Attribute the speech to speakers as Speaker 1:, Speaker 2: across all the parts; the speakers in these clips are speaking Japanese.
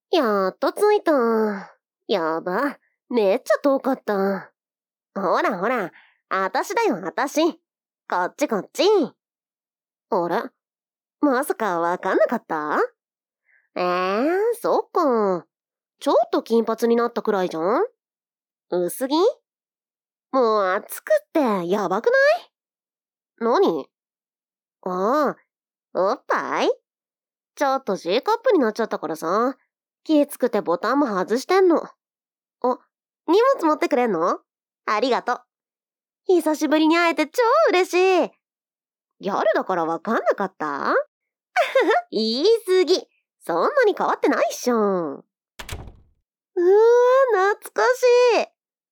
Speaker 1: やっと着いた。やば。めっちゃ遠かった。ほらほら、あたしだよ、あたし。こっちこっち。あれ、まさかわかんなかった？そっか。ちょっと金髪になったくらいじゃん？薄着？もう暑くってやばくない？何？ああ、おっぱい？ちょっと G カップになっちゃったからさ。気つくてボタンも外してんの。荷物持ってくれんの？ありがとう。久しぶりに会えて超嬉しい。ギャルだからわかんなかった？言い過ぎ。そんなに変わってないっしょ。懐かしい。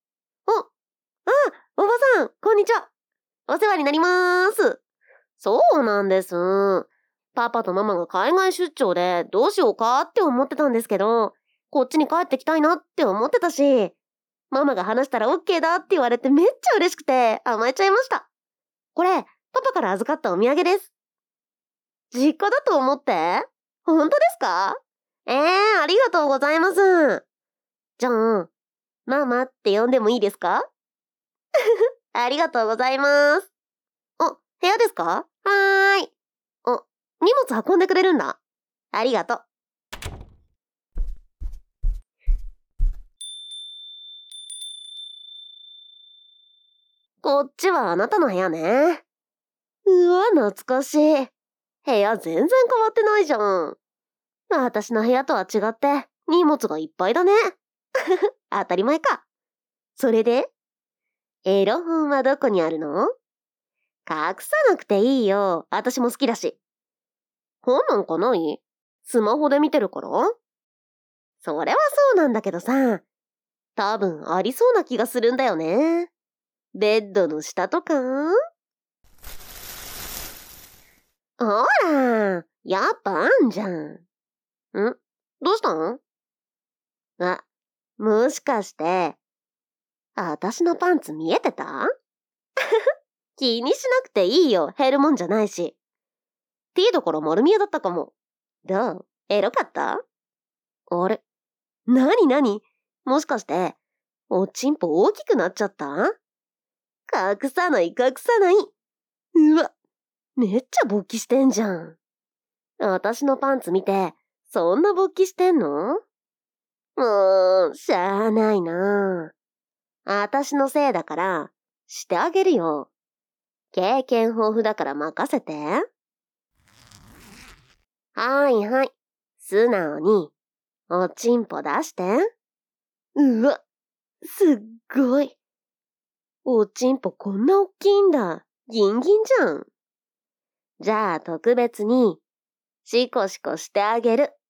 Speaker 1: おばさん、こんにちは。お世話になりまーす。そうなんです。パパとママが海外出張でどうしようかって思ってたんですけど、こっちに帰ってきたいなって思ってたし、ママが話したら OK だって言われてめっちゃ嬉しくて甘えちゃいました。これ、パパから預かったお土産です。実家だと思って？本当ですか？ありがとうございます。じゃあ、ママって呼んでもいいですか？ありがとうございます。部屋ですか？はーい。荷物運んでくれるんだ。ありがとう。こっちはあなたの部屋ね。うわ、懐かしい。部屋全然変わってないじゃん。私の部屋とは違って荷物がいっぱいだね。当たり前か。それで、エロ本はどこにあるの？隠さなくていいよ。私も好きだし。本なんかない？スマホで見てるから？それはそうなんだけどさ、多分ありそうな気がするんだよね。ベッドの下とか？ほら、やっぱあんじゃん。どうしたん？もしかして、私のパンツ見えてた？気にしなくていいよ、減るもんじゃないし。T どころ丸見えだったかも。どう？エロかった？あれ？なにもしかして、おちんぽ大きくなっちゃった？隠さない。うわ、めっちゃ勃起してんじゃん。私のパンツ見て、そんな勃起してんの？もう、しゃあないな。私のせいだから、してあげるよ。経験豊富だから任せて。はい。素直に、おちんぽ出して。うわ、すっごい。おちんぽこんなおっきいんだ。ギンギンじゃん。じゃあ特別に、シコシコしてあげる。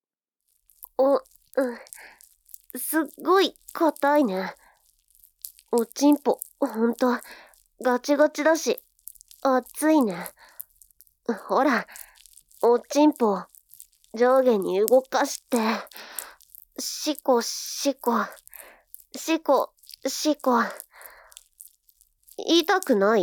Speaker 1: すっごい硬いね。おちんぽ、ほんと、ガチガチだし、熱いね。ほら、おちんぽ、上下に動かして、シコ。痛くない？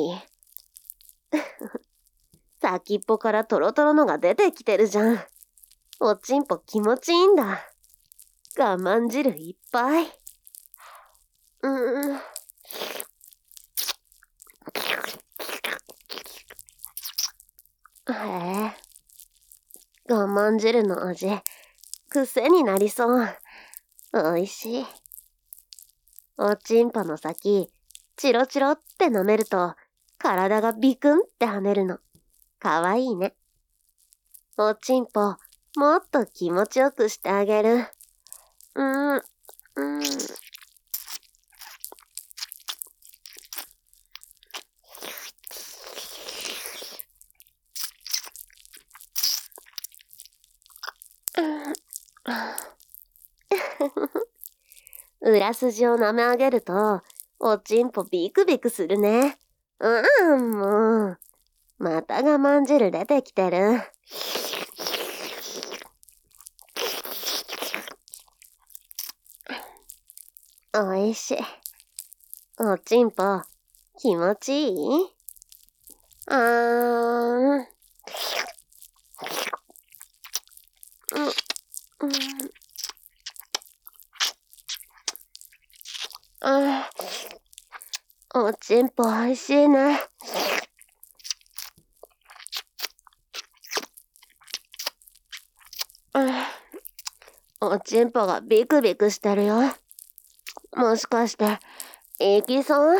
Speaker 1: 先っぽからトロトロのが出てきてるじゃん。おちんぽ気持ちいいんだ。我慢汁いっぱい。へえ。我慢汁の味、癖になりそう。おいしい。おちんぽの先、チロチロって舐めると、体がビクンって跳ねるの。かわいいね。おちんぽ、もっと気持ちよくしてあげる。裏筋を舐め上げると、おちんぽビクビクするね。もう。また我慢汁出てきてる。おいしい。おちんぽ、気持ちいい？ おちんぽおいしいね。おちんぽがビクビクしてるよ。もしかして、いきそう？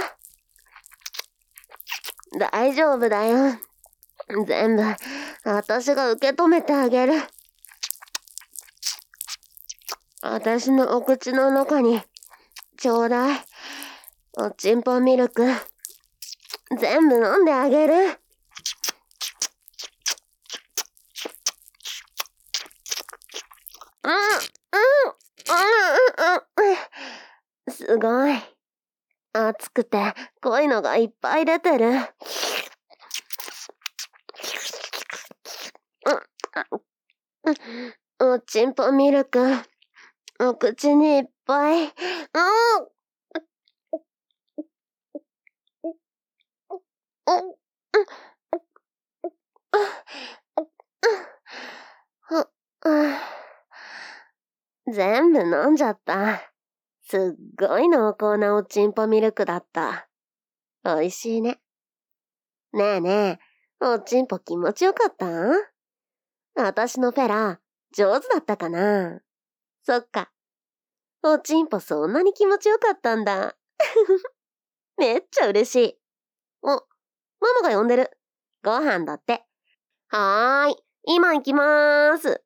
Speaker 1: 大丈夫だよ。全部、私が受け止めてあげる。私のお口の中に、ちょうだい。おちんぽミルク。全部飲んであげる。すごい。熱くて濃いのがいっぱい出てる。おちんぽミルク。お口にいっぱい。全部飲んじゃった。すっごい濃厚なおちんぽミルクだった。おいしいね。ねえねえ、おちんぽ気持ちよかった？私のフェラ、上手だったかな？そっか。おちんぽそんなに気持ちよかったんだ。めっちゃ嬉しい。ママが呼んでる。ご飯だって。はーい、今行きまーす。